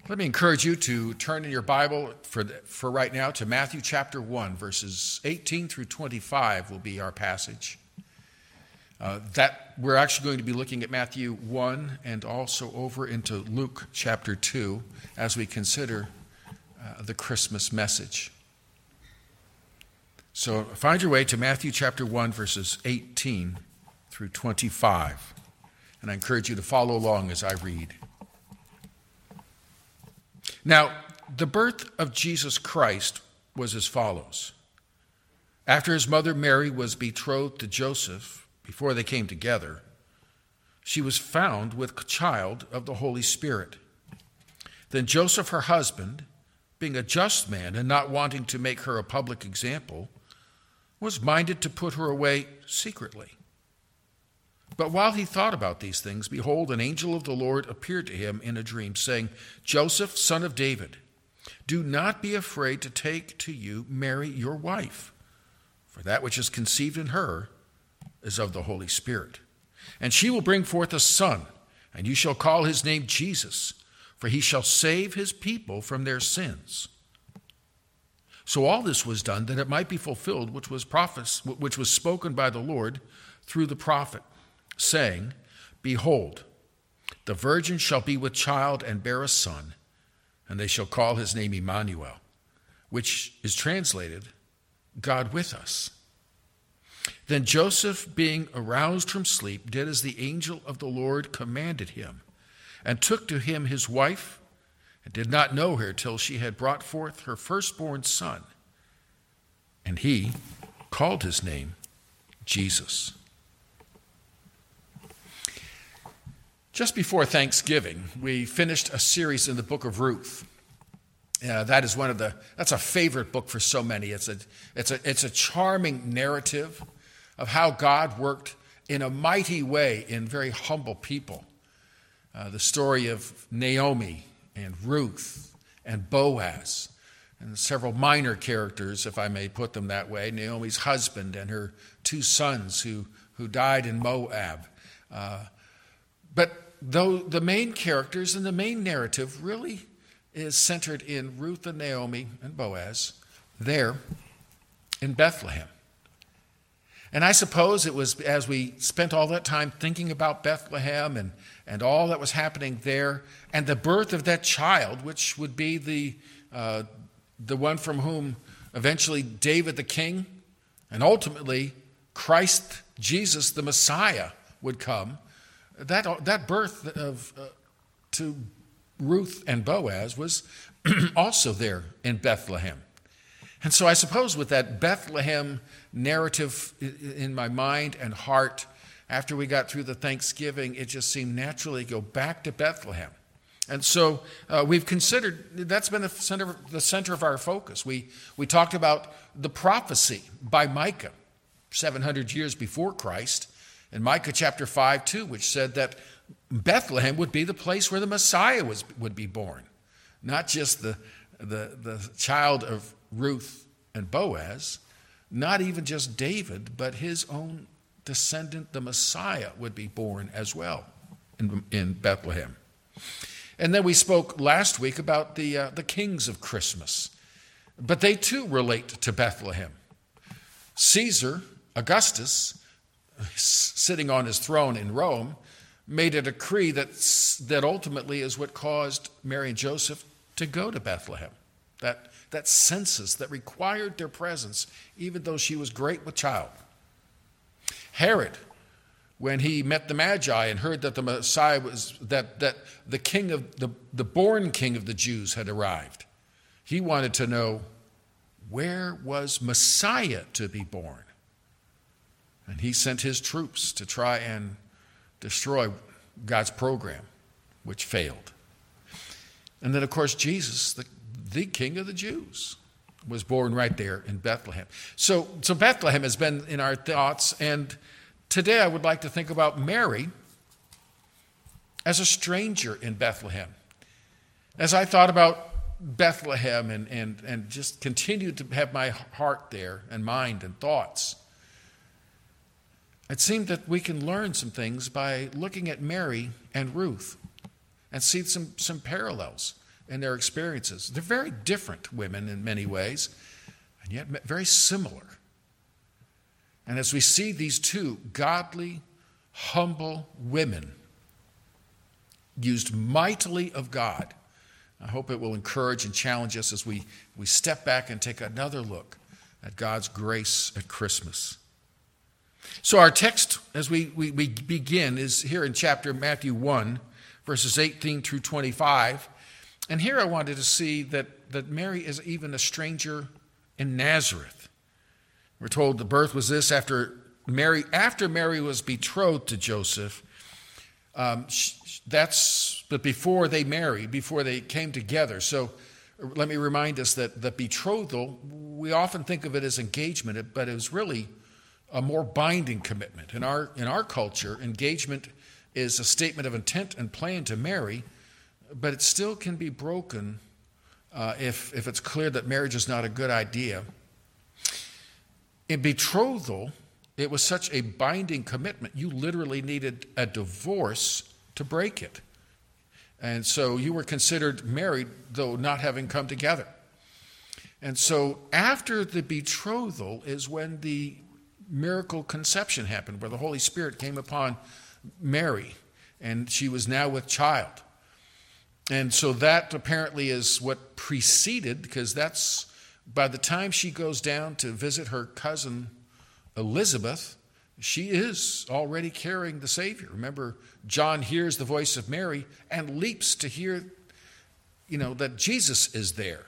Let me encourage you to turn in your Bible for right now to Matthew chapter 1, verses 18 through 25 will be our passage. We're actually going to be looking at Matthew 1 and also over into Luke chapter 2 as we consider the Christmas message. So find your way to Matthew chapter 1, verses 18 through 25. And I encourage you to follow along as I read. Now, the birth of Jesus Christ was as follows. After his mother Mary was betrothed to Joseph, before they came together, she was found with child of the Holy Spirit. Then Joseph, her husband, being a just man and not wanting to make her a public example, was minded to put her away secretly. But while he thought about these things, behold, an angel of the Lord appeared to him in a dream, saying, Joseph, son of David, do not be afraid to take to you Mary, your wife, for that which is conceived in her is of the Holy Spirit. And she will bring forth a son, and you shall call his name Jesus, for he shall save his people from their sins. So all this was done that it might be fulfilled, which was spoken by the Lord through the prophet, saying, Behold, the virgin shall be with child and bear a son, and they shall call his name Emmanuel, which is translated, God with us. Then Joseph, being aroused from sleep, did as the angel of the Lord commanded him, and took to him his wife, and did not know her till she had brought forth her firstborn son. And he called his name Jesus. Just before Thanksgiving, we finished a series in the book of Ruth. That's a favorite book for so many. It's a charming narrative of how God worked in a mighty way in very humble people. The story of Naomi and Ruth and Boaz and several minor characters, if I may put them that way. Naomi's husband and her two sons who died in Moab. But though the main characters and the main narrative really is centered in Ruth and Naomi and Boaz there in Bethlehem. And I suppose it was as we spent all that time thinking about Bethlehem and all that was happening there and the birth of that child, which would be the one from whom eventually David the king and ultimately Christ Jesus the Messiah would come. That birth to Ruth and Boaz was also there in Bethlehem. And so I suppose with that Bethlehem narrative in my mind and heart, after we got through the Thanksgiving, it just seemed naturally to go back to Bethlehem. And so we've considered, that's been the center of our focus. We talked about the prophecy by Micah 700 years before Christ, in Micah chapter 5, too, which said that Bethlehem would be the place where the Messiah would be born. Not just the child of Ruth and Boaz, not even just David, but his own descendant, the Messiah, would be born as well in Bethlehem. And then we spoke last week about the kings of Christmas. But they too relate to Bethlehem. Caesar, Augustus, sitting on his throne in Rome, made a decree that ultimately is what caused Mary and Joseph to go to Bethlehem. That census that required their presence, even though she was great with child. Herod, when he met the Magi and heard that the Messiah was, that the king of the born king of the Jews had arrived, he wanted to know, where was Messiah to be born? And he sent his troops to try and destroy God's program, which failed. And then, of course, Jesus, the King of the Jews, was born right there in Bethlehem. So Bethlehem has been in our thoughts, and today I would like to think about Mary as a stranger in Bethlehem. As I thought about Bethlehem and just continued to have my heart there and mind and thoughts, it seemed that we can learn some things by looking at Mary and Ruth and see some parallels. in their experiences. They're very different women in many ways, and yet very similar. And as we see these two godly, humble women used mightily of God, I hope it will encourage and challenge us as we step back and take another look at God's grace at Christmas. So our text as we begin is here in chapter Matthew 1, verses 18 through 25. And here I wanted to see that Mary is even a stranger in Nazareth. We're told the birth was this after Mary was betrothed to Joseph. But before they married, before they came together. So let me remind us that the betrothal, we often think of it as engagement, but it was really a more binding commitment. In our culture, engagement is a statement of intent and plan to marry, but it still can be broken if it's clear that marriage is not a good idea. In betrothal, it was such a binding commitment, you literally needed a divorce to break it. And so you were considered married, though not having come together. And so after the betrothal is when the miracle conception happened, where the Holy Spirit came upon Mary, and she was now with child. And so that apparently is what preceded, because that's by the time she goes down to visit her cousin Elizabeth, she is already carrying the Savior. Remember, John hears the voice of Mary and leaps to hear, that Jesus is there.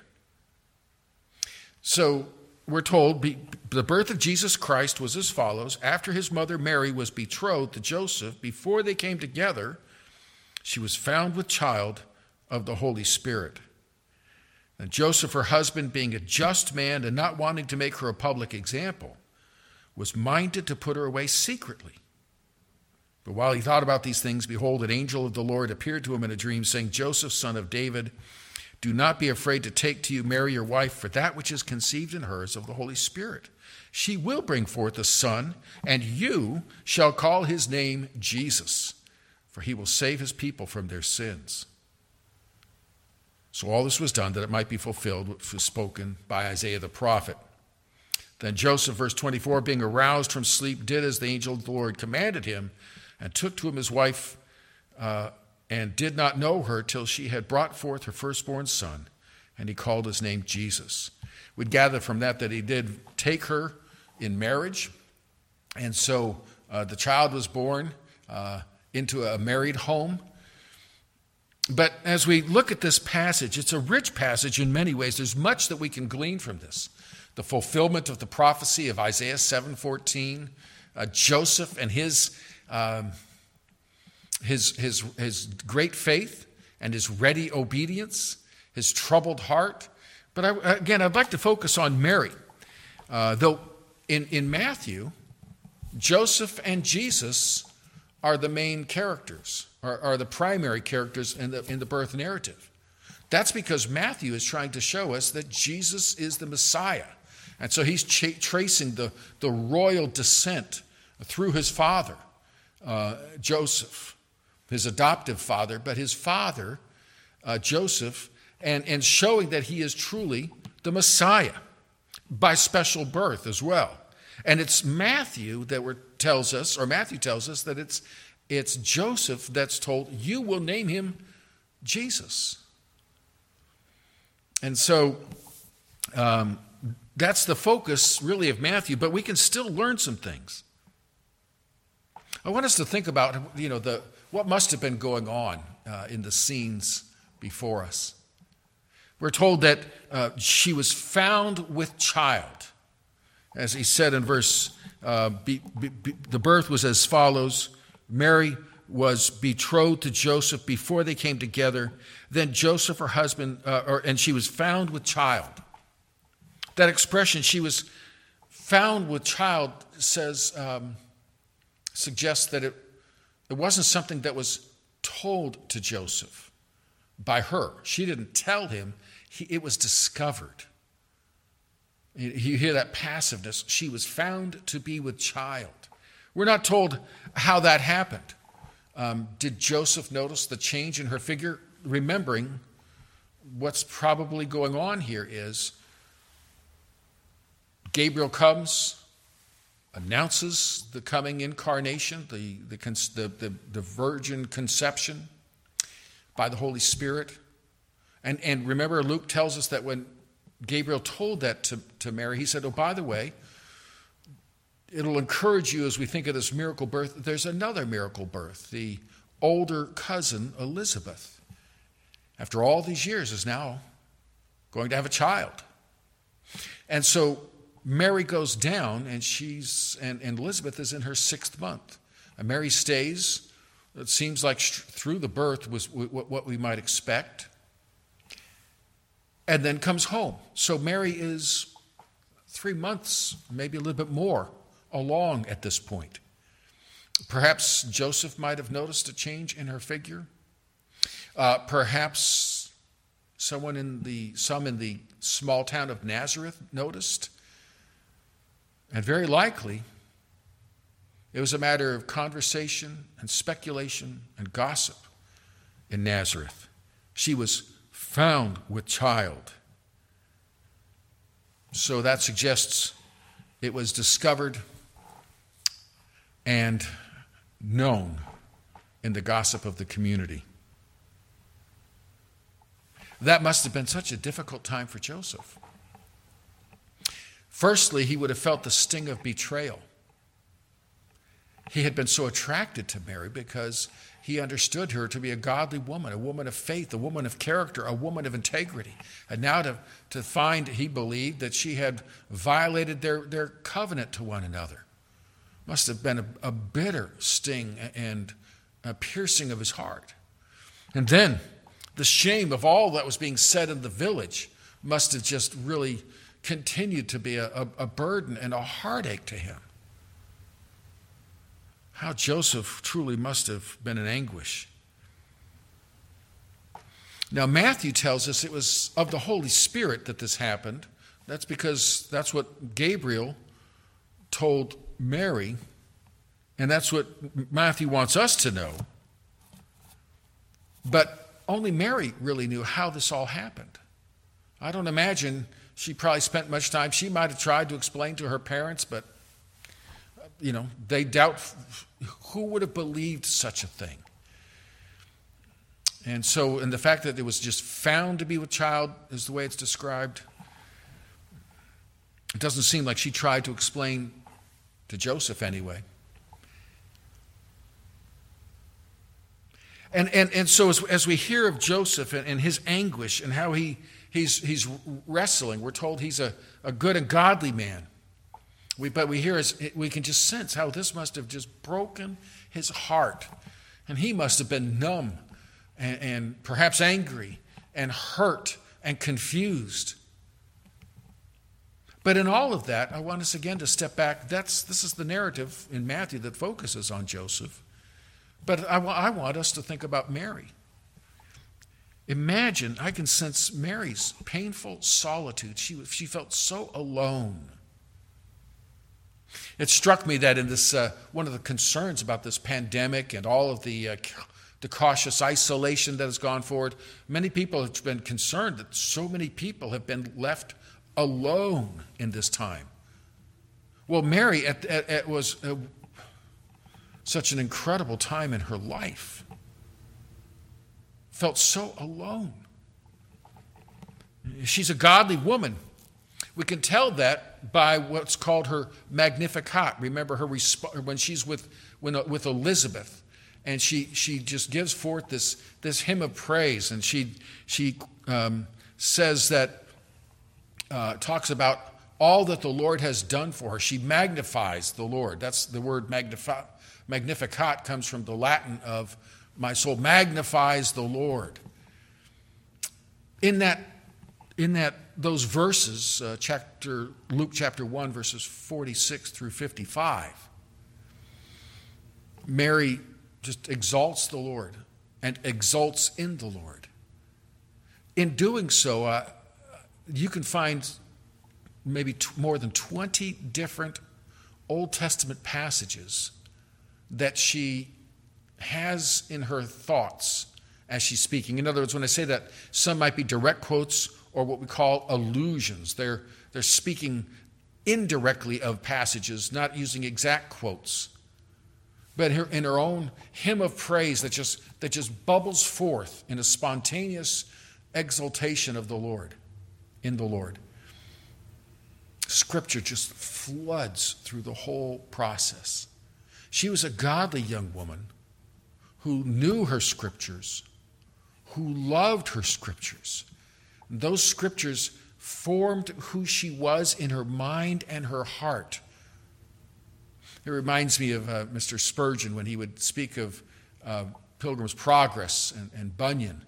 So we're told the birth of Jesus Christ was as follows. After his mother Mary was betrothed to Joseph, before they came together, she was found with child of the Holy Spirit. And Joseph, her husband, being a just man and not wanting to make her a public example, was minded to put her away secretly. But while he thought about these things, behold, an angel of the Lord appeared to him in a dream, saying, Joseph, son of David, do not be afraid to take to you Mary, your wife, for that which is conceived in her is of the Holy Spirit. She will bring forth a son, and you shall call his name Jesus, for he will save his people from their sins. So all this was done that it might be fulfilled, which was spoken by Isaiah the prophet. Then Joseph, verse 24, being aroused from sleep, did as the angel of the Lord commanded him, and took to him his wife, and did not know her till she had brought forth her firstborn son, and he called his name Jesus. We'd gather from that he did take her in marriage, and so the child was born into a married home. But as we look at this passage, it's a rich passage in many ways. There's much that we can glean from this. The fulfillment of the prophecy of Isaiah 7:14, Joseph and his great faith and his ready obedience, his troubled heart. But I'd like to focus on Mary. Though in Matthew, Joseph and Jesus are the main characters, are the primary characters in the birth narrative. That's because Matthew is trying to show us that Jesus is the Messiah. And so he's tracing the royal descent through his father, Joseph, his adoptive father, but his father, Joseph, and showing that he is truly the Messiah by special birth as well. And it's Matthew tells us that it's Joseph that's told, you will name him Jesus. And so that's the focus really of Matthew, but we can still learn some things. I want us to think about what must have been going on in the scenes before us. We're told that she was found with child. As he said in verse, the birth was as follows. Mary was betrothed to Joseph before they came together. Then Joseph, her husband, and she was found with child. That expression, she was found with child, suggests that it wasn't something that was told to Joseph by her. She didn't tell him. It was discovered. You hear that passiveness. She was found to be with child. We're not told how that happened. Did Joseph notice the change in her figure, remembering what's probably going on here is Gabriel comes, announces the coming incarnation, the virgin conception by the Holy Spirit. And remember, Luke tells us that when Gabriel told that to Mary, he said, oh, by the way, it'll encourage you as we think of this miracle birth. There's another miracle birth. The older cousin, Elizabeth, after all these years, is now going to have a child. And so Mary goes down, and Elizabeth is in her 6th month. And Mary stays. It seems like through the birth was what we might expect. And then comes home. So Mary is 3 months, maybe a little bit more, along at this point. Perhaps Joseph might have noticed a change in her figure. Perhaps some in the small town of Nazareth noticed. And very likely, it was a matter of conversation and speculation and gossip in Nazareth. She was found with child. So that suggests it was discovered and known in the gossip of the community. That must have been such a difficult time for Joseph. Firstly, he would have felt the sting of betrayal. He had been so attracted to Mary because he understood her to be a godly woman, a woman of faith, a woman of character, a woman of integrity. And now to find, he believed, that she had violated their covenant to one another must have been a bitter sting and a piercing of his heart. And then the shame of all that was being said in the village must have just really continued to be a burden and a heartache to him. How Joseph truly must have been in anguish. Now, Matthew tells us it was of the Holy Spirit that this happened. That's because that's what Gabriel told Mary, and that's what Matthew wants us to know. But only Mary really knew how this all happened. I don't imagine she probably spent much time. She might have tried to explain to her parents, but they doubt who would have believed such a thing. And the fact that it was just found to be with child is the way it's described. It doesn't seem like she tried to explain to Joseph anyway. And so as we hear of Joseph and his anguish and how he's wrestling, we're told he's a good and godly man. But we can just sense how this must have just broken his heart. And he must have been numb and perhaps angry and hurt and confused. But in all of that, I want us again to step back. This is the narrative in Matthew that focuses on Joseph. But I want us to think about Mary. Imagine, I can sense Mary's painful solitude. She felt so alone. It struck me that in this, one of the concerns about this pandemic and all of the cautious isolation that has gone forward, many people have been concerned that so many people have been left alone in this time. Well, Mary was such an incredible time in her life. Felt so alone. She's a godly woman. We can tell that by what's called her Magnificat. Remember her when she's with Elizabeth, and she just gives forth this hymn of praise, and she says that talks about all that the Lord has done for her. She magnifies the Lord. That's the word Magnificat comes from the Latin of my soul magnifies the Lord. In those verses, Luke chapter 1, verses 46 through 55, Mary just exalts the Lord and exults in the Lord. In doing so, you can find maybe more than 20 different Old Testament passages that she has in her thoughts as she's speaking. In other words, when I say that, some might be direct quotes or what we call allusions. They're speaking indirectly of passages, not using exact quotes. But in her own hymn of praise that just bubbles forth in a spontaneous exaltation of the Lord, in the Lord. Scripture just floods through the whole process. She was a godly young woman who knew her scriptures, who loved her scriptures. And those scriptures formed who she was in her mind and her heart. It reminds me of Mr. Spurgeon when he would speak of Pilgrim's Progress and Bunyan.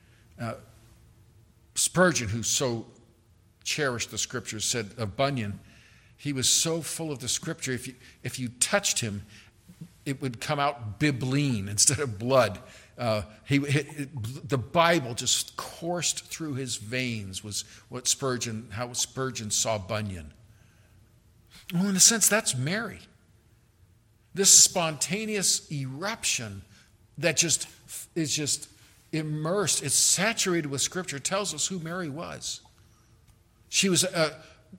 Spurgeon, who so cherished the scriptures, said of Bunyan, he was so full of the scripture, if you touched him, it would come out bibline instead of blood. The Bible just coursed through his veins, was how Spurgeon saw Bunyan. Well, in a sense, that's Mary. This spontaneous eruption that is just immersed, it's saturated with Scripture, tells us who Mary was. She was a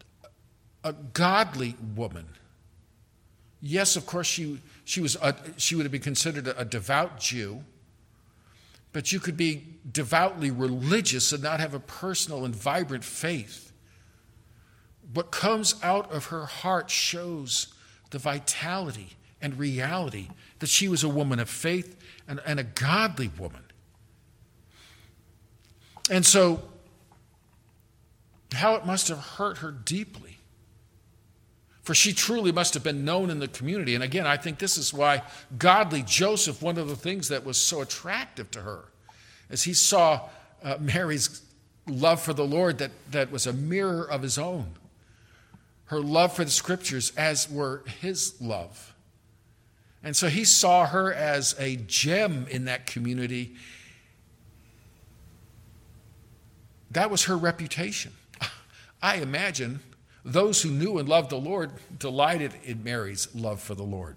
godly woman. Yes, of course, she would have been considered a devout Jew, but you could be devoutly religious and not have a personal and vibrant faith. What comes out of her heart shows the vitality and reality that she was a woman of faith and a godly woman. And so, how it must have hurt her deeply. For she truly must have been known in the community. And again, I think this is why godly Joseph, one of the things that was so attractive to her, as he saw Mary's love for the Lord that was a mirror of his own. Her love for the scriptures as were his love. And so he saw her as a gem in that community. That was her reputation. I imagine those who knew and loved the Lord delighted in Mary's love for the Lord.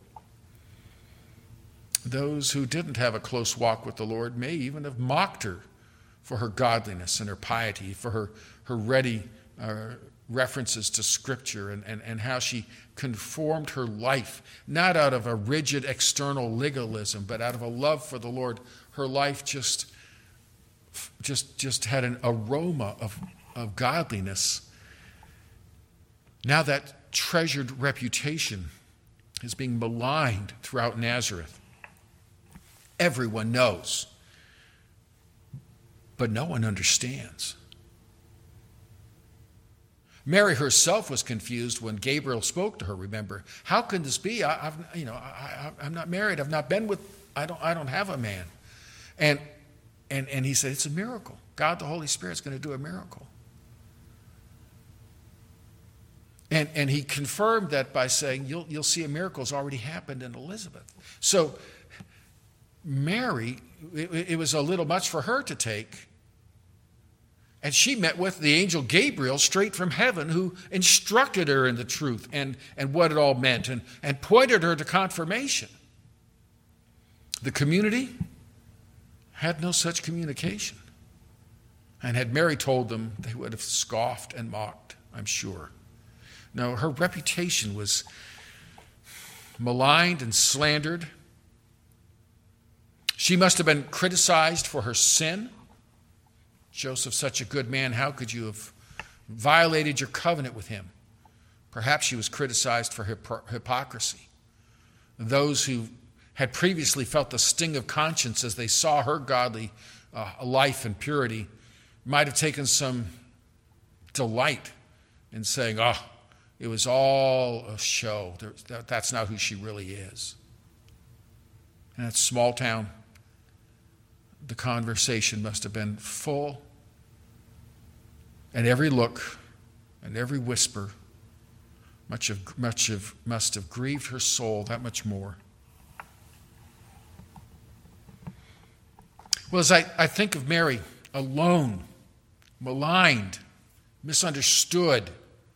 Those who didn't have a close walk with the Lord may even have mocked her for her godliness and her piety, for her ready references to Scripture and how she conformed her life, not out of a rigid external legalism, but out of a love for the Lord. Her life just had an aroma of godliness. Now that treasured reputation is being maligned throughout Nazareth. Everyone knows, but no one understands. Mary herself was confused when Gabriel spoke to her. Remember, how can this be? I'm not married. I've not been with. I don't have a man. And he said, it's a miracle. God, the Holy Spirit, is going to do a miracle. And he confirmed that by saying, you'll see a miracle has already happened in Elizabeth. So Mary, it was a little much for her to take. And she met with the angel Gabriel straight from heaven, who instructed her in the truth and what it all meant and pointed her to confirmation. The community had no such communication. And had Mary told them, they would have scoffed and mocked, I'm sure. No, her reputation was maligned and slandered. She must have been criticized for her sin. Joseph, such a good man, how could you have violated your covenant with him? Perhaps she was criticized for hypocrisy. Those who had previously felt the sting of conscience as they saw her godly life and purity might have taken some delight in saying, it was all a show. That's not who she really is. In that small town, the conversation must have been full, and every look and every whisper must have grieved her soul that much more. Well, as I think of Mary, alone, maligned, misunderstood,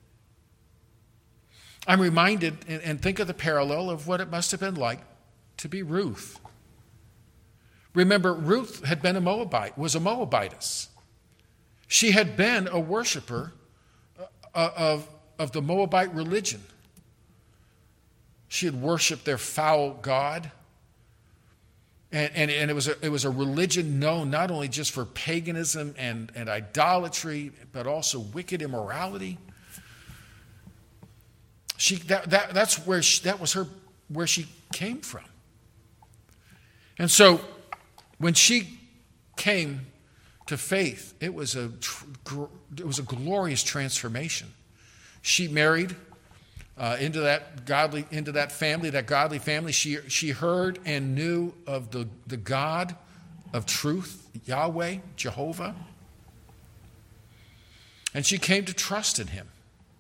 I'm reminded and think of the parallel of what it must have been like to be Ruth. Remember, Ruth had been a Moabite, was a Moabitess. She had been a worshiper of the Moabite religion. She had worshiped their foul god. And it was a religion known not only just for paganism and idolatry, but also wicked immorality. That was where she came from. And so when she came to faith, it was a glorious transformation. She married into that godly family. She heard and knew of the God of truth, Yahweh, Jehovah. And she came to trust in him.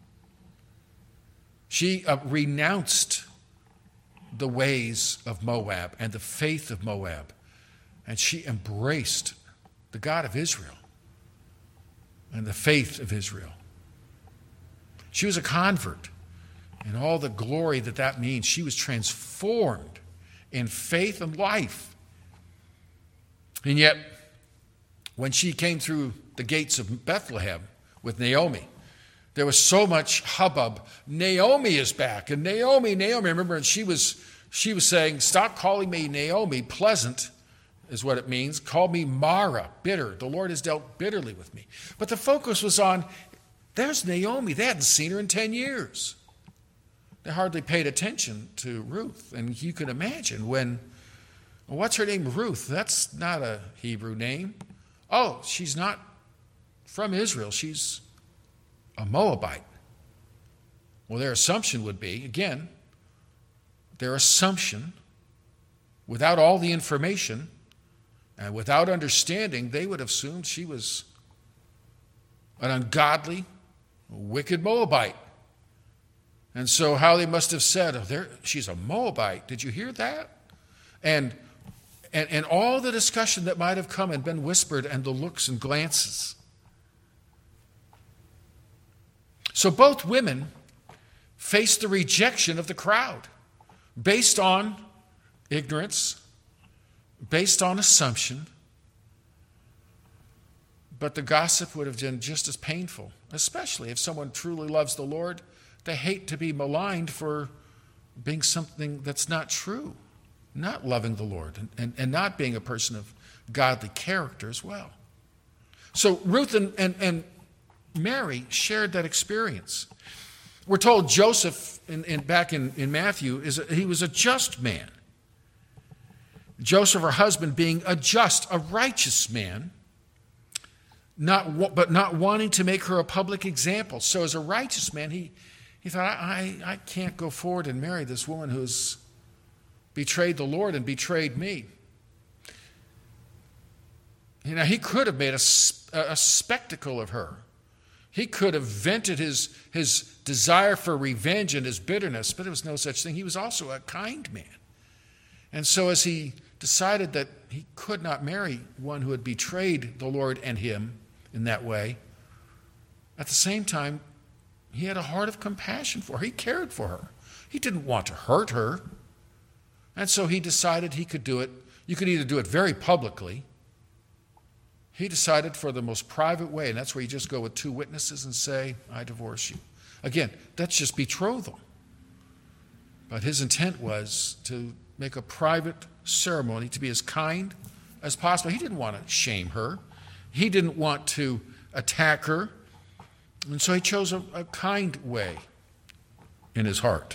She renounced the ways of Moab and the faith of Moab. And she embraced the God of Israel and the faith of Israel. She was a convert. And all the glory that means. She was transformed in faith and life. And yet, when she came through the gates of Bethlehem with Naomi, there was so much hubbub. Naomi is back. And Naomi. Remember, and she was saying, stop calling me Naomi. Pleasant is what it means. Call me Mara, bitter. The Lord has dealt bitterly with me. But the focus was on, there's Naomi. They hadn't seen her in 10 years. They hardly paid attention to Ruth. And you can imagine what's her name? Ruth. That's not a Hebrew name. Oh, she's not from Israel. She's a Moabite. Well, their assumption would be, again, without all the information and without understanding, they would have assumed she was an ungodly, wicked Moabite. And so how they must have said, she's a Moabite. Did you hear that? And all the discussion that might have come and been whispered and the looks and glances. So both women faced the rejection of the crowd based on ignorance, based on assumption. But the gossip would have been just as painful, especially if someone truly loves the Lord. They hate to be maligned for being something that's not true, not loving the Lord, and not being a person of godly character as well. So Ruth and Mary shared that experience. We're told Joseph, back in Matthew, he was a just man. Joseph, her husband, being a righteous man, but not wanting to make her a public example. So as a righteous man, he thought, I can't go forward and marry this woman who's betrayed the Lord and betrayed me. He could have made a spectacle of her. He could have vented his desire for revenge and his bitterness, but there was no such thing. He was also a kind man. And so as he decided that he could not marry one who had betrayed the Lord and him in that way, at the same time, he had a heart of compassion for her. He cared for her. He didn't want to hurt her. And so he decided he could do it. You could either do it very publicly. He decided for the most private way, and that's where you just go with 2 witnesses and say, I divorce you. Again, that's just betrothal. But his intent was to make a private ceremony, to be as kind as possible. He didn't want to shame her. He didn't want to attack her. And so he chose a kind way in his heart.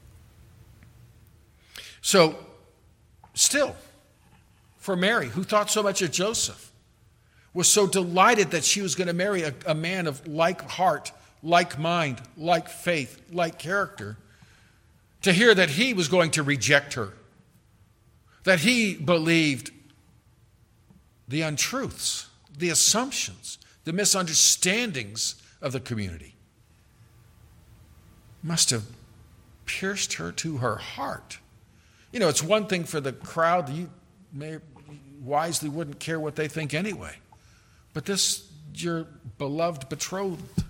So, still, for Mary, who thought so much of Joseph, was so delighted that she was going to marry a man of like heart, like mind, like faith, like character, to hear that he was going to reject her, that he believed the untruths, the assumptions, the misunderstandings of the community, must have pierced her to her heart. It's one thing for the crowd, you may wisely wouldn't care what they think anyway. But this, your beloved betrothed,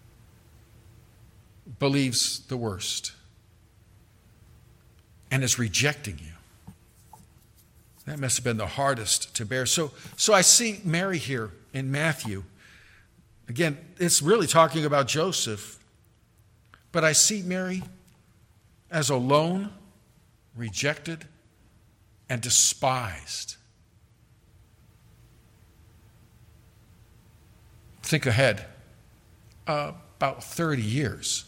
believes the worst and is rejecting you. That must have been the hardest to bear. So I see Mary here in Matthew. Again, it's really talking about Joseph. But I see Mary as alone, rejected, and despised. Think ahead, about 30 years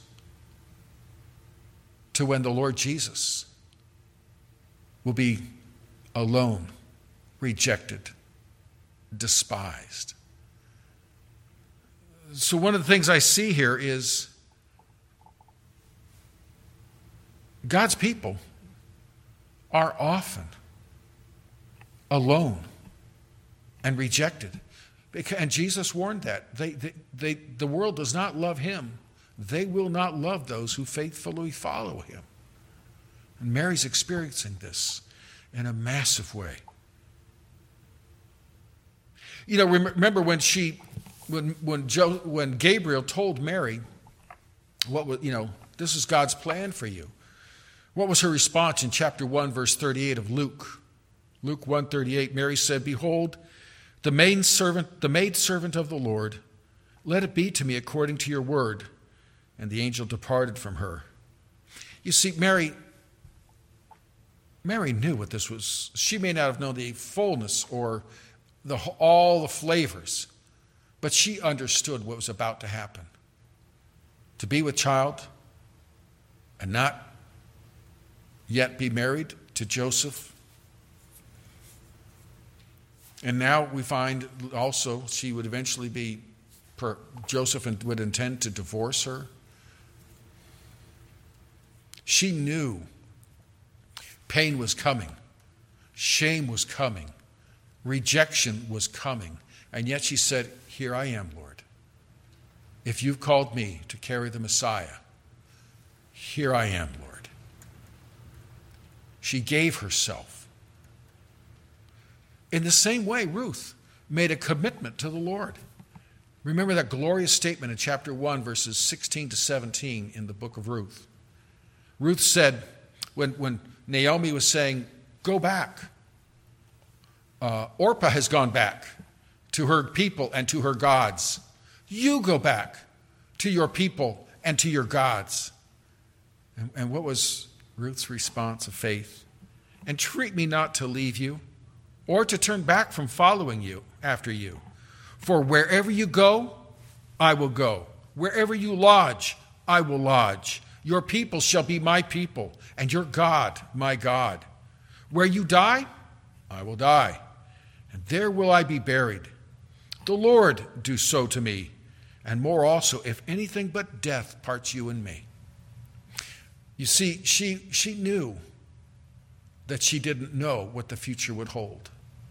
to when the Lord Jesus will be alone, rejected, despised. So one of the things I see here is God's people are often alone and rejected. And Jesus warned that. The world does not love him. They will not love those who faithfully follow him. And Mary's experiencing this in a massive way. You know, remember when Gabriel told Mary, this is God's plan for you. What was her response in chapter 1, verse 38 of Luke? Luke 1:38, Mary said, "Behold, the maidservant of the Lord, let it be to me according to your word." And the angel departed from her. You see, Mary knew what this was. She may not have known the fullness or all the flavors, but she understood what was about to happen. To be with child and not yet be married to Joseph. And now we find also she would eventually be, Joseph would intend to divorce her. She knew pain was coming, shame was coming, rejection was coming, and yet she said, "Here I am, Lord. If you've called me to carry the Messiah, here I am, Lord." She gave herself. In the same way, Ruth made a commitment to the Lord. Remember that glorious statement in chapter 1, verses 16 to 17 in the book of Ruth. Ruth said, when Naomi was saying, "Go back," Orpah has gone back to her people and to her gods. You go back to your people and to your gods. And what was Ruth's response of faith? "Entreat me not to leave you or to turn back from following you after you. For wherever you go, I will go. Wherever you lodge, I will lodge. Your people shall be my people, and your God, my God. Where you die, I will die, and there will I be buried. The Lord do so to me, and more also, if anything but death parts you and me." You see, she knew that she didn't know what the future would hold,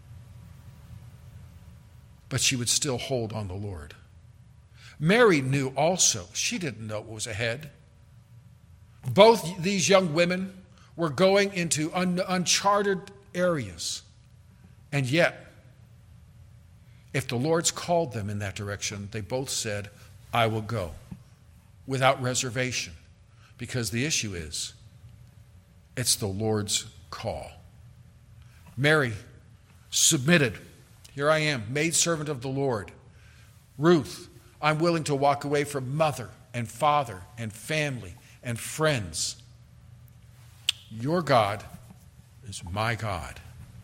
but she would still hold on the Lord. Mary knew also. She didn't know what was ahead. Both these young women were going into uncharted areas. And yet, if the Lord's called them in that direction, they both said, "I will go," without reservation. Because the issue is, it's the Lord's call. Mary submitted. "Here I am, maidservant of the Lord." Ruth, "I'm willing to walk away from mother and father and family and friends. Your God is my God."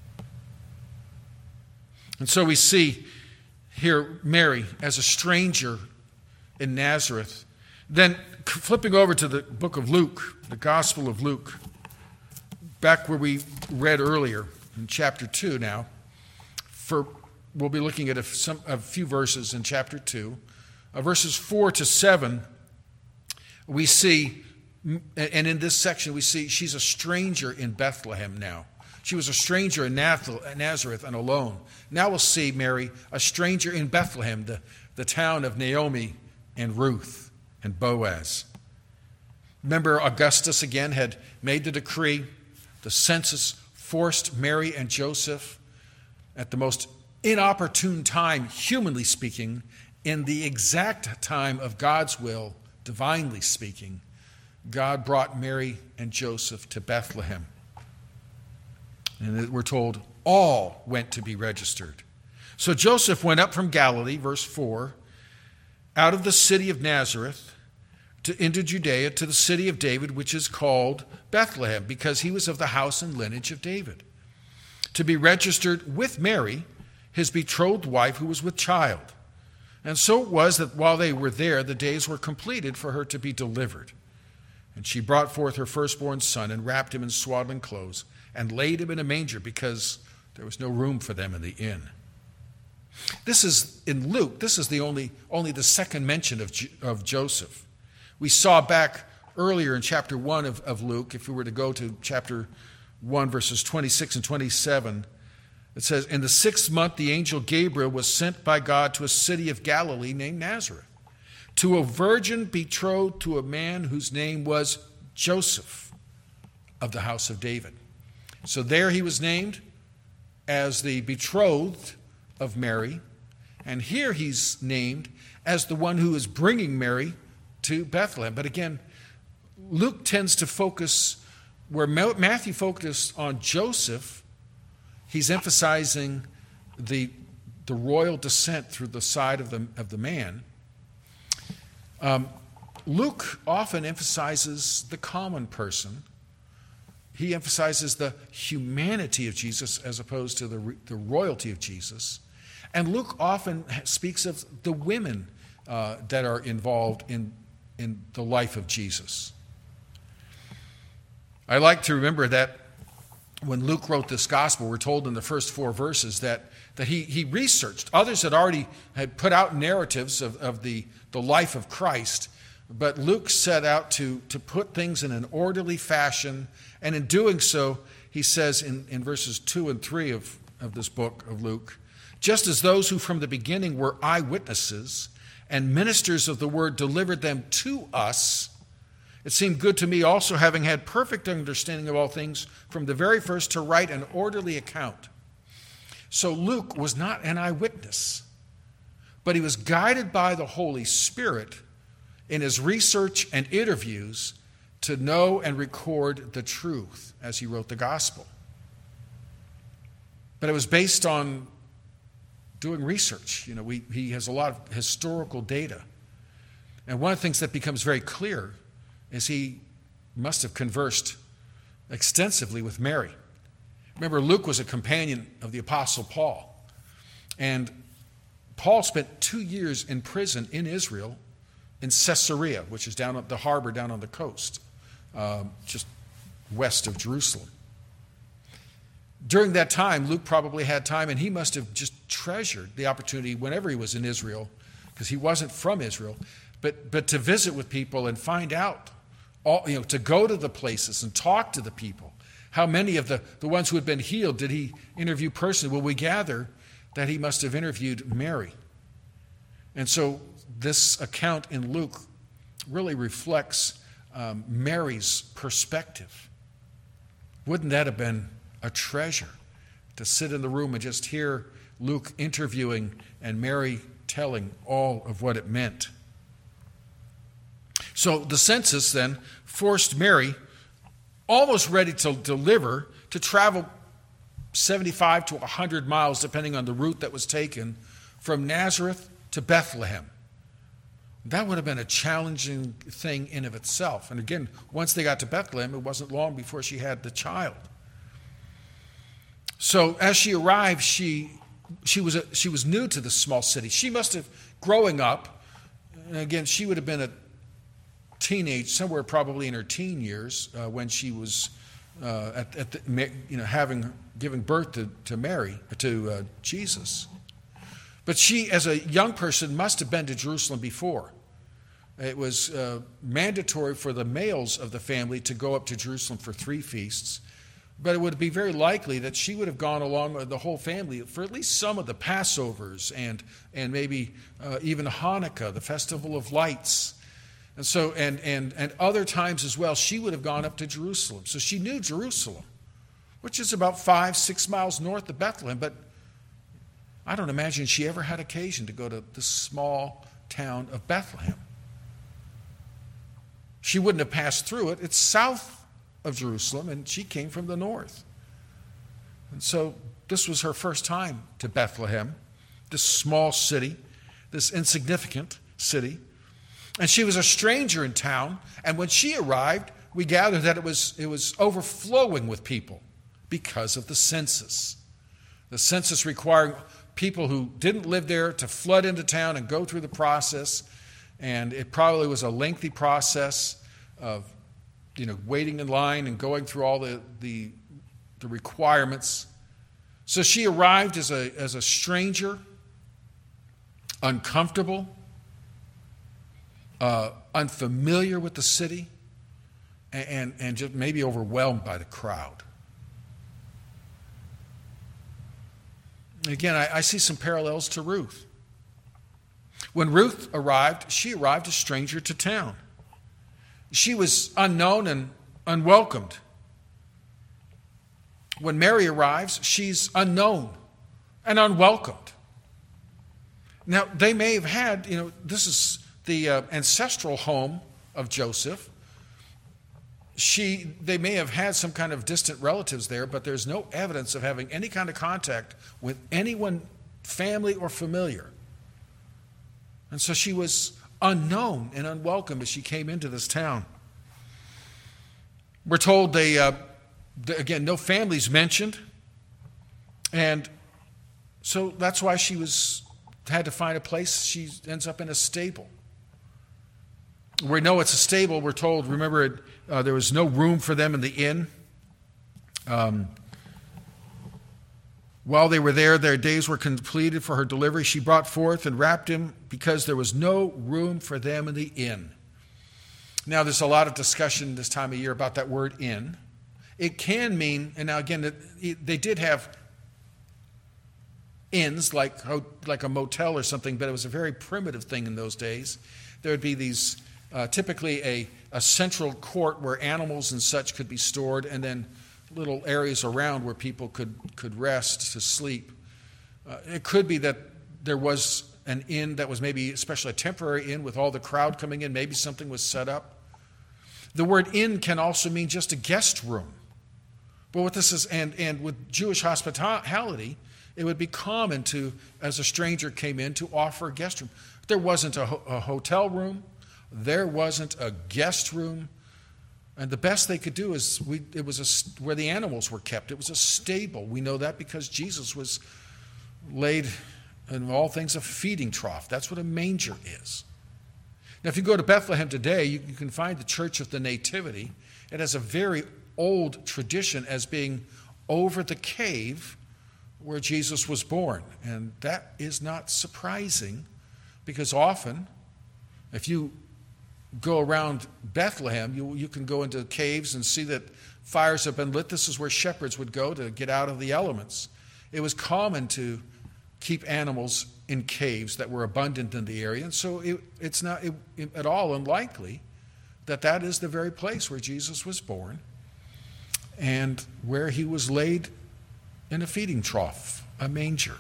And so we see here Mary as a stranger in Nazareth. Then flipping over to the book of Luke, the Gospel of Luke, back where we read earlier in chapter 2 now. We'll be looking at a few verses in chapter 2. Verses 4 to 7, we see, and in this section we see she's a stranger in Bethlehem now. She was a stranger in Nazareth and alone. Now we'll see Mary, a stranger in Bethlehem, the town of Naomi and Ruth and Boaz. Remember, Augustus again had made the decree. The census forced Mary and Joseph at the most inopportune time, humanly speaking, in the exact time of God's will, divinely speaking. God brought Mary and Joseph to Bethlehem. And we're told all went to be registered. So Joseph went up from Galilee, verse 4, out of the city of Nazareth into Judea to the city of David, which is called Bethlehem, because he was of the house and lineage of David, to be registered with Mary, his betrothed wife, who was with child. And so it was that while they were there, the days were completed for her to be delivered. And she brought forth her firstborn son and wrapped him in swaddling clothes and laid him in a manger because there was no room for them in the inn. This is, in Luke, this is only the second mention of Joseph. We saw back earlier in chapter 1 of Luke, if we were to go to chapter 1, verses 26 and 27, it says, in the 6th month, the angel Gabriel was sent by God to a city of Galilee named Nazareth, to a virgin betrothed to a man whose name was Joseph of the house of David. So there he was named as the betrothed of Mary, and here he's named as the one who is bringing Mary to Bethlehem. But again, Luke tends to focus, where Matthew focused on Joseph, he's emphasizing the royal descent through the side of the man. Luke often emphasizes the common person. He emphasizes the humanity of Jesus as opposed to the royalty of Jesus. And Luke often speaks of the women that are involved in the life of Jesus. I like to remember that when Luke wrote this gospel, we're told in the first 4 verses that he researched. Others had put out narratives of the life of Christ, but Luke set out to put things in an orderly fashion, and in doing so, he says in verses 2 and 3 of this book of Luke, just as those who from the beginning were eyewitnesses and ministers of the word delivered them to us, it seemed good to me also, having had perfect understanding of all things from the very first, to write an orderly account. So Luke was not an eyewitness, but he was guided by the Holy Spirit in his research and interviews to know and record the truth as he wrote the gospel. But it was based on doing research. He has a lot of historical data. And one of the things that becomes very clear is he must have conversed extensively with Mary. Remember, Luke was a companion of the Apostle Paul. And Paul spent 2 years in prison in Israel, in Caesarea, which is down at the harbor down on the coast, just west of Jerusalem. During that time, Luke probably had time, and he must have just treasured the opportunity whenever he was in Israel, because he wasn't from Israel, but to visit with people and find out, to go to the places and talk to the people. How many of the ones who had been healed did he interview personally? Well, we gather that he must have interviewed Mary. And so this account in Luke really reflects Mary's perspective. Wouldn't that have been a treasure to sit in the room and just hear Luke interviewing and Mary telling all of what it meant? So the census then forced Mary, almost ready to deliver, to travel 75 to 100 miles, depending on the route that was taken, from Nazareth to Bethlehem. That would have been a challenging thing in of itself. And again, once they got to Bethlehem, it wasn't long before she had the child. So as she arrived, she was new to the small city. She must have, growing up, and again, she would have been a teenage, somewhere probably in her teen years, when she was giving birth to Jesus. But she, as a young person, must have been to Jerusalem before. It was mandatory for the males of the family to go up to Jerusalem for 3 feasts. But it would be very likely that she would have gone along with the whole family for at least some of the Passovers and maybe even Hanukkah, the Festival of Lights. And so, and other times as well, she would have gone up to Jerusalem. So she knew Jerusalem, which is about 5-6 miles north of Bethlehem. But I don't imagine she ever had occasion to go to the small town of Bethlehem. She wouldn't have passed through it. It's south of Jerusalem, and she came from the north. And so this was her first time to Bethlehem, this small city, this insignificant city. And she was a stranger in town. And when she arrived, we gathered that it was overflowing with people because of the census. The census requiring people who didn't live there to flood into town and go through the process. And it probably was a lengthy process of, waiting in line and going through all the requirements. So she arrived as a stranger, uncomfortable, unfamiliar with the city, and just maybe overwhelmed by the crowd. Again, I see some parallels to Ruth. When Ruth arrived, she arrived a stranger to town. She was unknown and unwelcomed. When Mary arrives, she's unknown and unwelcomed. Now, they may have had, this is the ancestral home of Joseph. They may have had some kind of distant relatives there, but there's no evidence of having any kind of contact with anyone, family or familiar. And so she was unknown and unwelcome as she came into this town. We're told again, no families mentioned. And so that's why she had to find a place. She ends up in a stable. We know it's a stable. We're told, remember, there was no room for them in the inn. While they were there, their days were completed for her delivery. She brought forth and wrapped him because there was no room for them in the inn. Now, there's a lot of discussion this time of year about that word inn. It can mean, and now again, they did have inns like a motel or something, but it was a very primitive thing in those days. There would be these, typically a central court where animals and such could be stored, and then little areas around where people could rest to sleep. It could be that there was an inn that was maybe especially a temporary inn with all the crowd coming in. Maybe something was set up. The word inn can also mean just a guest room. But what this is, and with Jewish hospitality, it would be common to, as a stranger came in, to offer a guest room. There wasn't a hotel room. There wasn't a guest room. And the best they could do is, it was where the animals were kept. It was a stable. We know that because Jesus was laid in all things a feeding trough. That's what a manger is. Now, if you go to Bethlehem today, you can find the Church of the Nativity. It has a very old tradition as being over the cave where Jesus was born. And that is not surprising, because often, if you go around Bethlehem, you can go into caves and see that fires have been lit. This is where shepherds would go to get out of the elements. It was common to keep animals in caves that were abundant in the area. And so it's not at all unlikely that is the very place where Jesus was born and where he was laid in a feeding trough, a manger.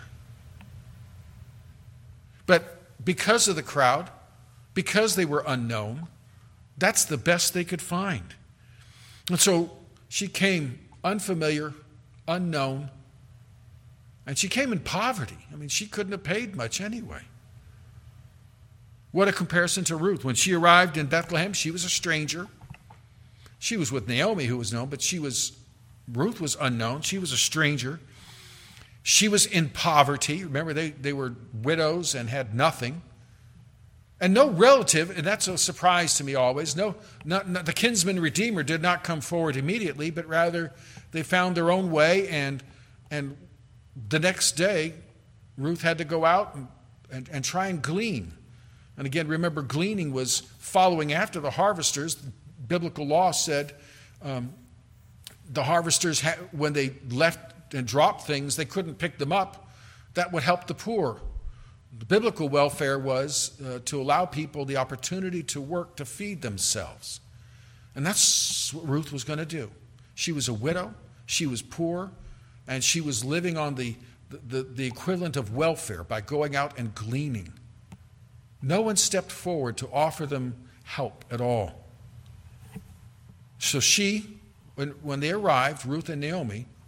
But because of the crowd, because they were unknown, that's the best they could find. And so she came unfamiliar, unknown, and she came in poverty. I mean, she couldn't have paid much anyway. What a comparison to Ruth. When she arrived in Bethlehem, she was a stranger. She was with Naomi, who was known, but Ruth was unknown. She was a stranger. She was in poverty. Remember, they were widows and had nothing. And no relative, and that's a surprise to me always, the kinsman redeemer did not come forward immediately, but rather they found their own way, and the next day, Ruth had to go out and try and glean. And again, remember, gleaning was following after the harvesters. Biblical law said the harvesters, when they left and dropped things, they couldn't pick them up. That would help the poor. The biblical welfare was to allow people the opportunity to work to feed themselves. And that's what Ruth was going to do. She was a widow, she was poor, and she was living on the equivalent of welfare by going out and gleaning. No one stepped forward to offer them help at all. So when they arrived, Ruth and Naomi,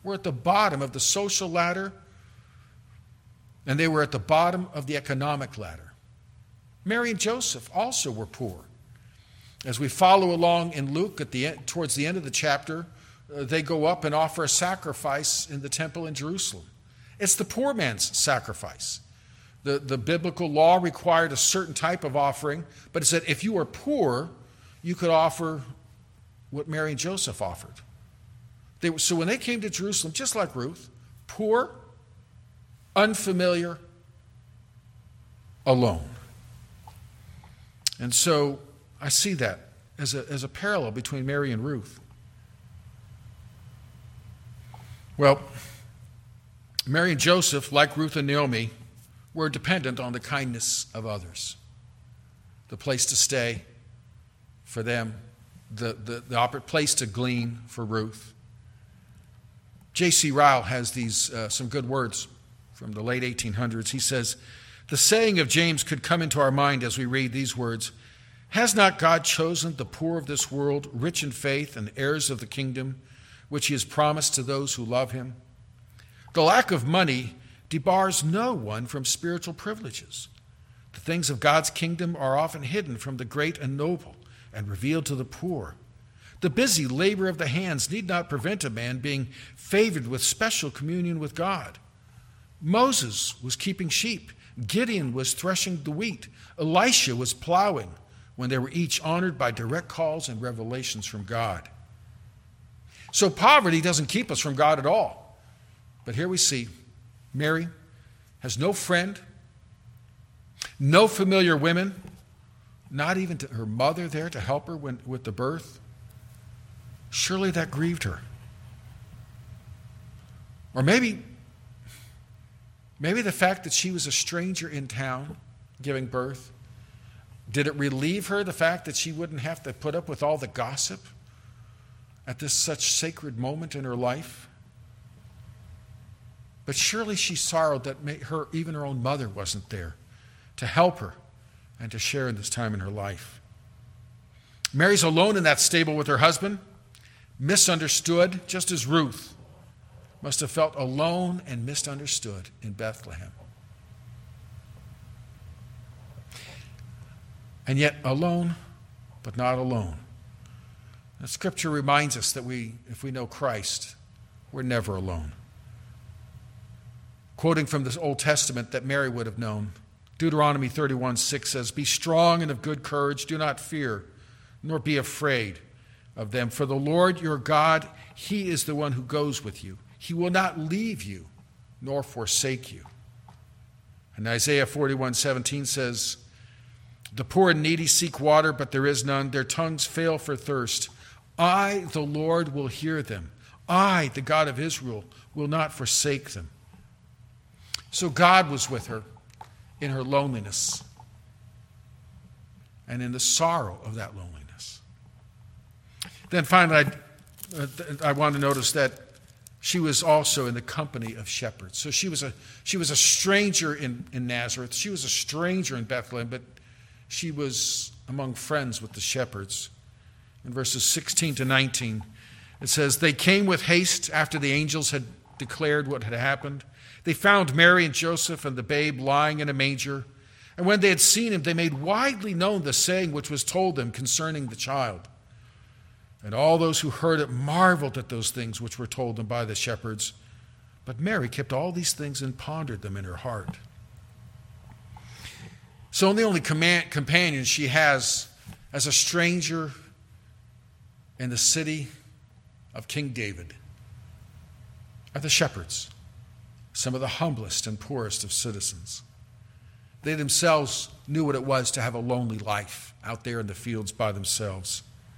were at the bottom of the social ladder, and they were at the bottom of the economic ladder. Mary and Joseph also were poor. As we follow along in Luke towards the end of the chapter, they go up and offer a sacrifice in the temple in Jerusalem. It's the poor man's sacrifice. The biblical law required a certain type of offering, but it said if you were poor, you could offer what Mary and Joseph offered. So when they came to Jerusalem, just like Ruth, poor, unfamiliar, alone. And so I see that as a parallel between Mary and Ruth. Well, Mary and Joseph, like Ruth and Naomi, were dependent on the kindness of others. The place to stay for them, the place to glean for Ruth. J.C. Ryle has some good words from the late 1800s. He says, the saying of James could come into our mind as we read these words, has not God chosen the poor of this world, rich in faith and heirs of the kingdom, which he has promised to those who love him? The lack of money debars no one from spiritual privileges. The things of God's kingdom are often hidden from the great and noble and revealed to the poor. The busy labor of the hands need not prevent a man being favored with special communion with God. Moses was keeping sheep. Gideon was threshing the wheat. Elisha was plowing when they were each honored by direct calls and revelations from God. So poverty doesn't keep us from God at all. But here we see Mary has no friend, no familiar women, not even her mother there to help her with the birth. Surely that grieved her. Or maybe the fact that she was a stranger in town giving birth, did it relieve her, the fact that she wouldn't have to put up with all the gossip at this such sacred moment in her life? But surely she sorrowed that even her own mother wasn't there to help her and to share in this time in her life. Mary's alone in that stable with her husband, misunderstood, just as Ruth must have felt alone and misunderstood in Bethlehem. And yet alone, but not alone. The Scripture reminds us that if we know Christ, we're never alone. Quoting from the Old Testament that Mary would have known, Deuteronomy 31:6 says, "Be strong and of good courage, do not fear, nor be afraid of them. For the Lord your God, he is the one who goes with you. He will not leave you, nor forsake you." And Isaiah 41:17 says, "The poor and needy seek water, but there is none. Their tongues fail for thirst. I, the Lord, will hear them. I, the God of Israel, will not forsake them." So God was with her in her loneliness and in the sorrow of that loneliness. Then finally, I want to notice that she was also in the company of shepherds. So she was a stranger in Nazareth. She was a stranger in Bethlehem, but she was among friends with the shepherds. In verses 16 to 19, it says, "They came with haste after the angels had declared what had happened. They found Mary and Joseph and the babe lying in a manger. And when they had seen him, they made widely known the saying which was told them concerning the child. And all those who heard it marveled at those things which were told them by the shepherds. But Mary kept all these things and pondered them in her heart." So the only companion she has as a stranger in the city of King David are the shepherds, some of the humblest and poorest of citizens. They themselves knew what it was to have a lonely life out there in the fields by themselves.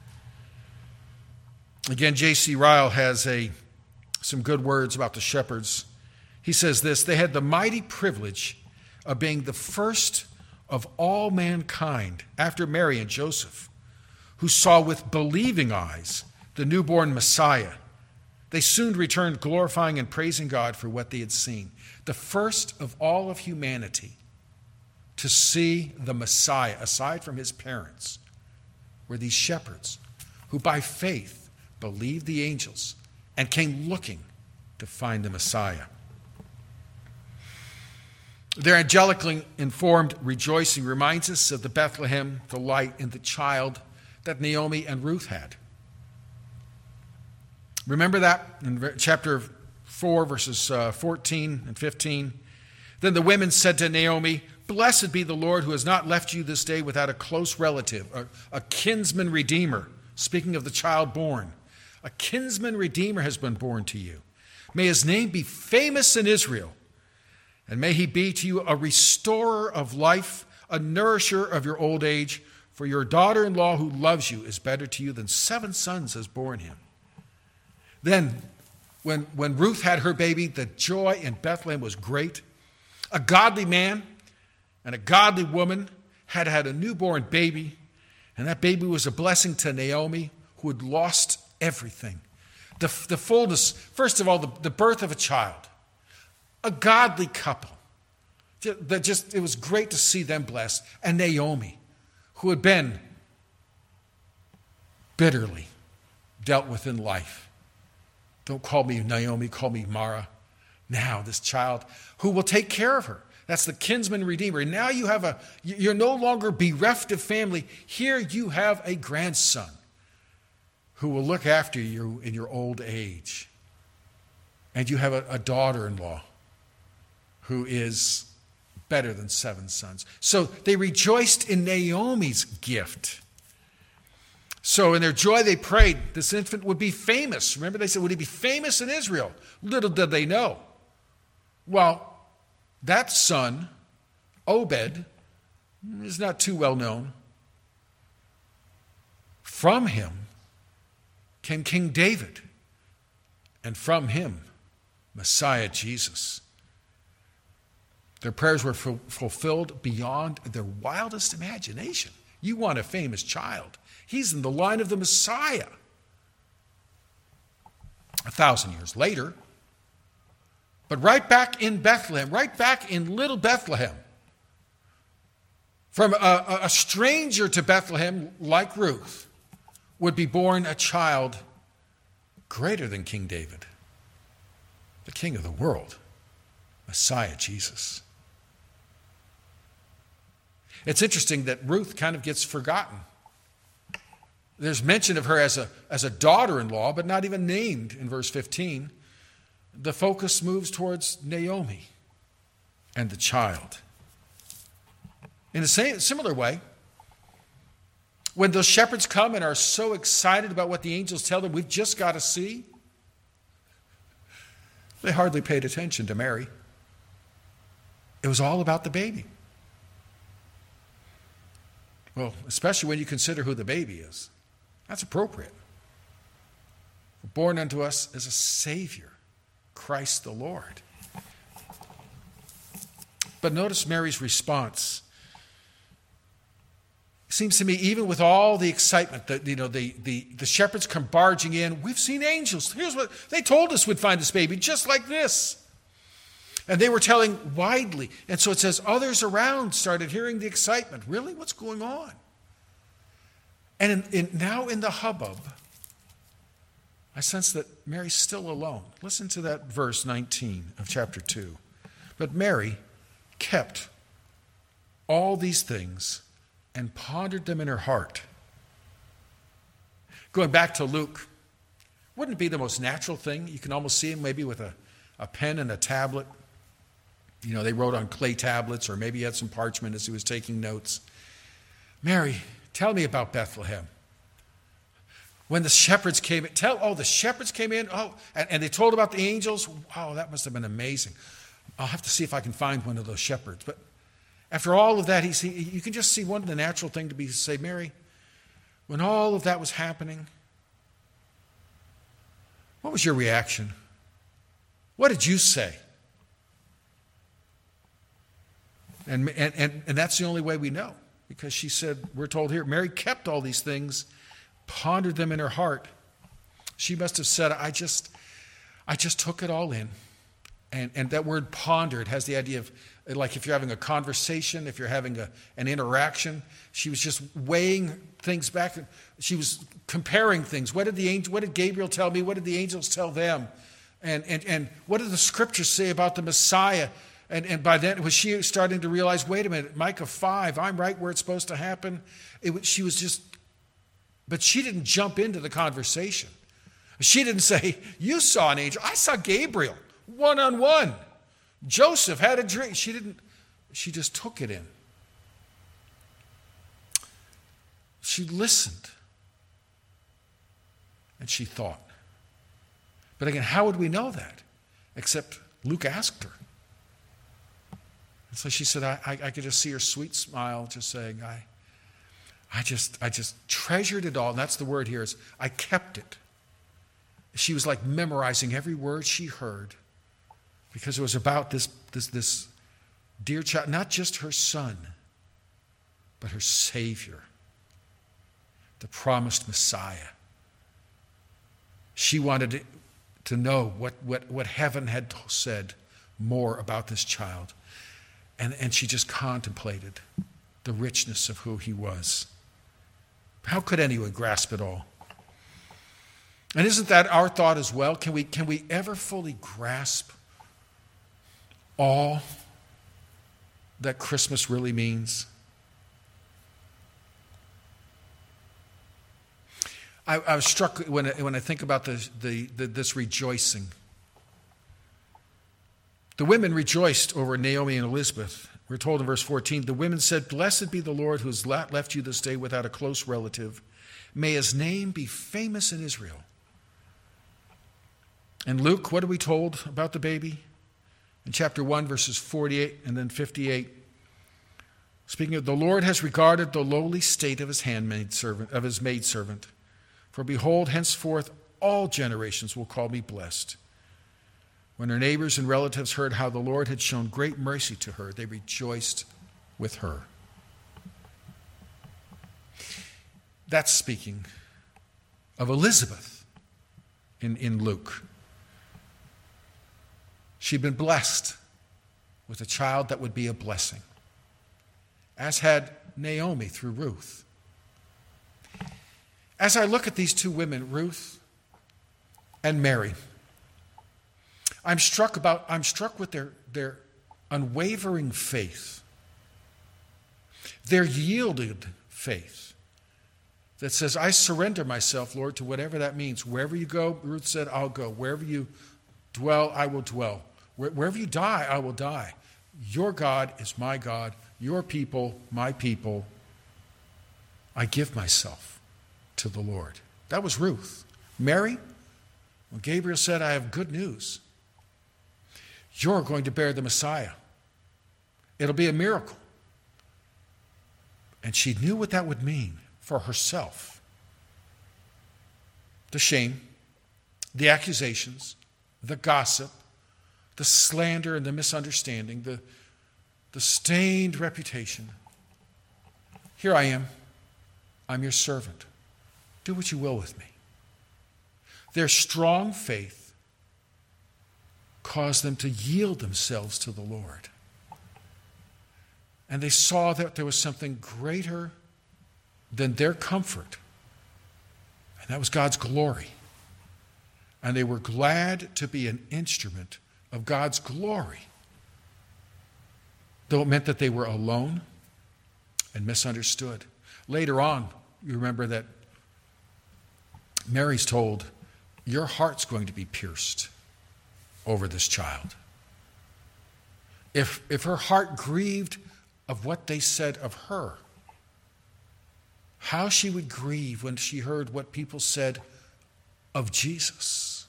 Again, J.C. Ryle has some good words about the shepherds. He says this, "They had the mighty privilege of being the first of all mankind after Mary and Joseph, who saw with believing eyes the newborn Messiah. They soon returned glorifying and praising God for what they had seen. The first of all of humanity to see the Messiah, aside from his parents, were these shepherds who by faith believed the angels and came looking to find the Messiah. Their angelically informed rejoicing reminds us of the Bethlehem, the light, and the child that Naomi and Ruth had. Remember that in chapter 4, verses 14 and 15? Then the women said to Naomi, "Blessed be the Lord who has not left you this day without a close relative, a kinsman redeemer." Speaking of the child born, a kinsman redeemer has been born to you. May his name be famous in Israel, and may he be to you a restorer of life, a nourisher of your old age. For your daughter-in-law who loves you is better to you than 7 sons has borne him. Then, when Ruth had her baby, the joy in Bethlehem was great. A godly man and a godly woman had had a newborn baby, and that baby was a blessing to Naomi, who had lost everything. The fullness, first of all, the birth of a child, a godly couple. It was great to see them blessed. And Naomi, who had been bitterly dealt with in life. Don't call me Naomi, call me Mara. Now this child who will take care of her. That's the kinsman redeemer. And now you're no longer bereft of family. Here you have a grandson who will look after you in your old age. And you have a daughter-in-law who is better than 7 sons. So they rejoiced in Naomi's gift. So in their joy they prayed this infant would be famous. Remember they said, would he be famous in Israel? Little did they know. Well, that son, Obed, is not too well known. From him came King David, and from him, Messiah Jesus. Their prayers were fulfilled beyond their wildest imagination. You want a famous child. He's in the line of the Messiah. 1,000 years later, but right back in Bethlehem, right back in little Bethlehem, from a stranger to Bethlehem like Ruth, would be born a child greater than King David, the King of the world, Messiah Jesus. It's interesting that Ruth kind of gets forgotten. There's mention of her as a daughter-in-law, but not even named in verse 15. The focus moves towards Naomi and the child. In a similar way, when those shepherds come and are so excited about what the angels tell them we've just got to see, they hardly paid attention to Mary. It was all about the baby. Well, especially when you consider who the baby is. That's appropriate. Born unto us is a Savior, Christ the Lord. But notice Mary's response. It seems to me, even with all the excitement, that the shepherds come barging in. We've seen angels. Here's what they told us we'd find this baby, just like this. And they were telling widely. And so it says others around started hearing the excitement. Really? What's going on? And now in the hubbub, I sense that Mary's still alone. Listen to that verse 19 of chapter 2. But Mary kept all these things and pondered them in her heart. Going back to Luke, wouldn't it be the most natural thing? You can almost see him maybe with a pen and a tablet. They wrote on clay tablets, or maybe he had some parchment as he was taking notes. Mary, tell me about Bethlehem. When the shepherds came in, the shepherds came in, and they told about the angels. Wow, that must have been amazing. I'll have to see if I can find one of those shepherds. But after all of that, you can just see one of the natural thing to say, Mary, when all of that was happening, what was your reaction? What did you say? And that's the only way we know. Because she said, we're told here, Mary kept all these things, pondered them in her heart. She must have said, I just took it all in. And that word pondered has the idea of, like if you're having a conversation, if you're having an interaction, she was just weighing things back. She was comparing things. What did Gabriel tell me? What did the angels tell them? And what do the scriptures say about the Messiah? And by then, was she starting to realize, wait a minute, Micah 5, I'm right where it's supposed to happen? She was just, but she didn't jump into the conversation. She didn't say, you saw an angel. I saw Gabriel, one-on-one. Joseph had a dream. She just took it in. She listened. And she thought. But again, how would we know that? Except Luke asked her. And so she said, I could just see her sweet smile, just saying, I just treasured it all. And that's the word here, is I kept it. She was like memorizing every word she heard, because it was about this dear child, not just her son, but her Savior, the promised Messiah. She wanted to know what heaven had said more about this child. And she just contemplated the richness of who he was. How could anyone grasp it all? And isn't that our thought as well? Can we ever fully grasp all that Christmas really means? I was struck when I think about this rejoicing. The women rejoiced over Naomi and Elizabeth. We're told in verse 14, the women said, "Blessed be the Lord who has left you this day without a close relative. May his name be famous in Israel." And Luke, what are we told about the baby? In chapter 1, verses 48 and then 58. Speaking of, the Lord has regarded the lowly state of his maidservant. For behold, henceforth all generations will call me blessed. When her neighbors and relatives heard how the Lord had shown great mercy to her, they rejoiced with her. That's speaking of Elizabeth in Luke. She'd been blessed with a child that would be a blessing, as had Naomi through Ruth. As I look at these two women, Ruth and Mary, I'm struck with their unwavering faith, their yielded faith that says, I surrender myself, Lord, to whatever that means. Wherever you go, Ruth said, I'll go. Wherever you dwell, I will dwell. Wherever you die, I will die. Your God is my God. Your people, my people. I give myself to the Lord. That was Ruth. Mary, when Gabriel said, I have good news. You're going to bear the Messiah. It'll be a miracle. And she knew what that would mean for herself. The shame, the accusations, the gossip, the slander and the misunderstanding, the stained reputation. Here I am. I'm your servant. Do what you will with me. Their strong faith caused them to yield themselves to the Lord. And they saw that there was something greater than their comfort, and that was God's glory. And they were glad to be an instrument of God's glory, though it meant that they were alone and misunderstood. Later on, you remember that Mary's told, your heart's going to be pierced over this child. If her heart grieved of what they said of her, how she would grieve when she heard what people said of Jesus.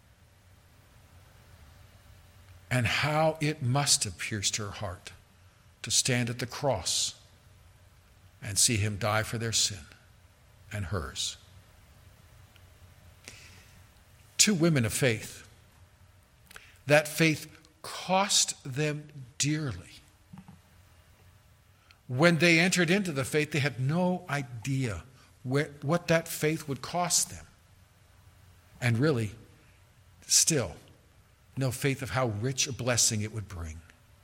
And how it must have pierced her heart to stand at the cross and see him die for their sin and hers. Two women of faith. That faith cost them dearly. When they entered into the faith, they had no idea what that faith would cost them. And really, still, no faith of how rich a blessing it would bring.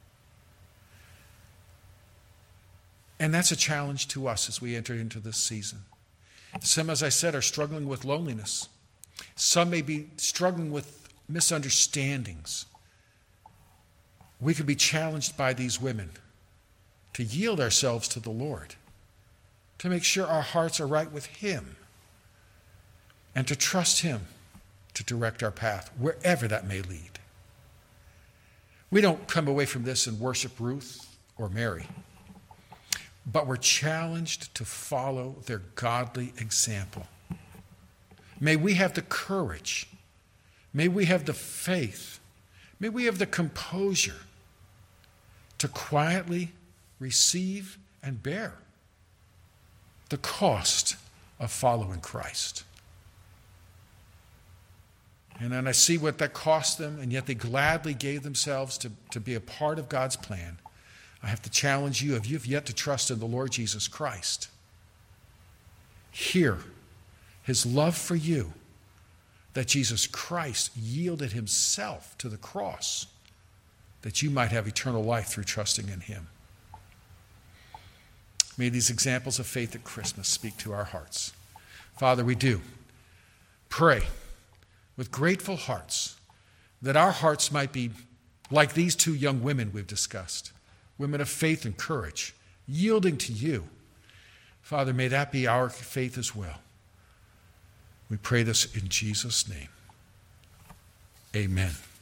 And that's a challenge to us as we enter into this season. Some, as I said, are struggling with loneliness. Some may be struggling with misunderstandings, we could be challenged by these women to yield ourselves to the Lord, to make sure our hearts are right with Him, and to trust Him to direct our path, wherever that may lead. We don't come away from this and worship Ruth or Mary, but we're challenged to follow their godly example. May we have the courage, may we have the faith, may we have the composure to quietly receive and bear the cost of following Christ. And then I see what that cost them, and yet they gladly gave themselves to be a part of God's plan. I have to challenge you, if you've yet to trust in the Lord Jesus Christ, hear His love for you, that Jesus Christ yielded Himself to the cross, that you might have eternal life through trusting in Him. May these examples of faith at Christmas speak to our hearts. Father, we do pray with grateful hearts that our hearts might be like these two young women we've discussed, women of faith and courage, yielding to you. Father, may that be our faith as well. We pray this in Jesus' name. Amen.